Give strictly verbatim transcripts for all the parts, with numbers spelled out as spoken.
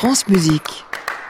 France Musique.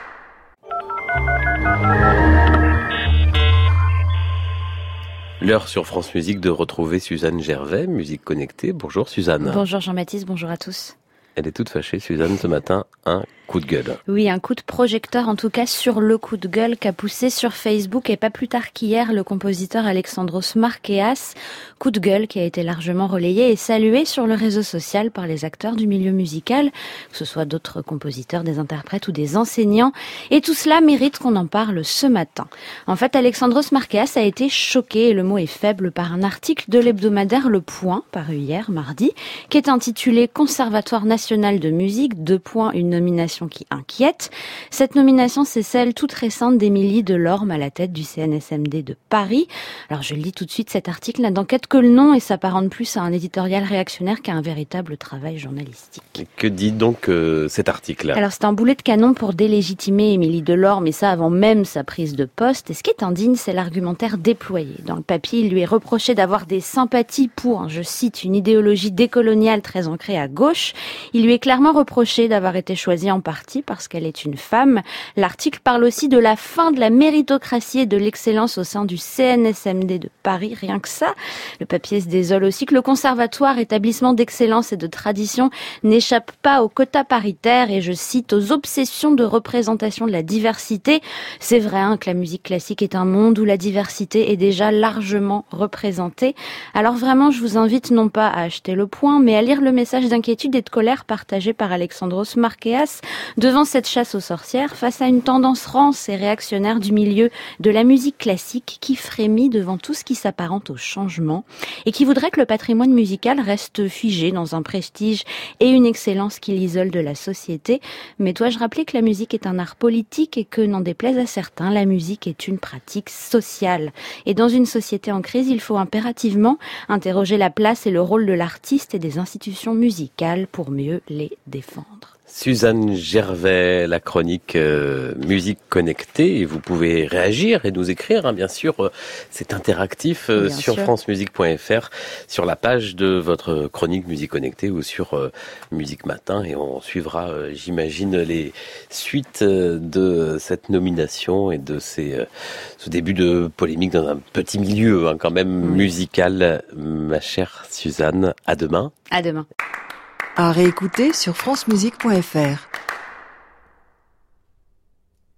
L'heure sur France Musique de retrouver Suzanne Gervais, Musique Connectée. Bonjour Suzanne. Bonjour Jean-Baptiste, bonjour à tous. Elle est toute fâchée, Suzanne, ce matin, un coup de gueule. Oui, un coup de projecteur en tout cas sur le coup de gueule qu'a poussé sur Facebook et pas plus tard qu'hier le compositeur Alexandros Markeas. Coup de gueule qui a été largement relayé et salué sur le réseau social par les acteurs du milieu musical, que ce soit d'autres compositeurs, des interprètes ou des enseignants. Et tout cela mérite qu'on en parle ce matin. En fait, Alexandros Markeas a été choqué, et le mot est faible, par un article de l'hebdomadaire Le Point, paru hier, mardi, qui est intitulé « Conservatoire national de musique, deux points, une nomination qui inquiète ». Cette nomination, c'est celle toute récente d'Émilie Delorme à la tête du C N S M D de Paris. Alors je lis tout de suite, cet article n'a d'enquête que le nom et s'apparente plus à un éditorial réactionnaire qu'à un véritable travail journalistique. Que dit donc euh, cet article ? Alors c'est un boulet de canon pour délégitimer Émilie Delorme, et ça avant même sa prise de poste. Et ce qui est indigne, c'est l'argumentaire déployé. Dans le papier, il lui est reproché d'avoir des sympathies pour, je cite, une idéologie décoloniale très ancrée à gauche. Il lui est clairement reproché d'avoir été choisie en partie parce qu'elle est une femme. L'article parle aussi de la fin de la méritocratie et de l'excellence au sein du C N S M D de Paris, rien que ça. Le papier se désole aussi que le conservatoire, établissement d'excellence et de tradition, n'échappe pas aux quotas paritaires et, je cite, aux obsessions de représentation de la diversité. C'est vrai hein, que la musique classique est un monde où la diversité est déjà largement représentée. Alors vraiment, je vous invite non pas à acheter Le Point, mais à lire le message d'inquiétude et de colère partagé par Alexandros Markeas devant cette chasse aux sorcières face à une tendance rance et réactionnaire du milieu de la musique classique qui frémit devant tout ce qui s'apparente au changement et qui voudrait que le patrimoine musical reste figé dans un prestige et une excellence qui l'isole de la société. Mais dois-je rappeler que la musique est un art politique et que, n'en déplaise à certains, la musique est une pratique sociale. Et dans une société en crise, il faut impérativement interroger la place et le rôle de l'artiste et des institutions musicales pour mieux les défendre. Suzanne Gervais, la chronique euh, Musique Connectée, et vous pouvez réagir et nous écrire, hein, bien sûr, euh, c'est interactif euh, sur francemusique point f r, sur la page de votre chronique Musique Connectée ou sur euh, Musique Matin, et on suivra, euh, j'imagine, les suites euh, de cette nomination et de ces, euh, ce début de polémique dans un petit milieu hein, quand même oui. musical. Ma chère Suzanne, à demain. À demain. À réécouter sur francemusique point f r.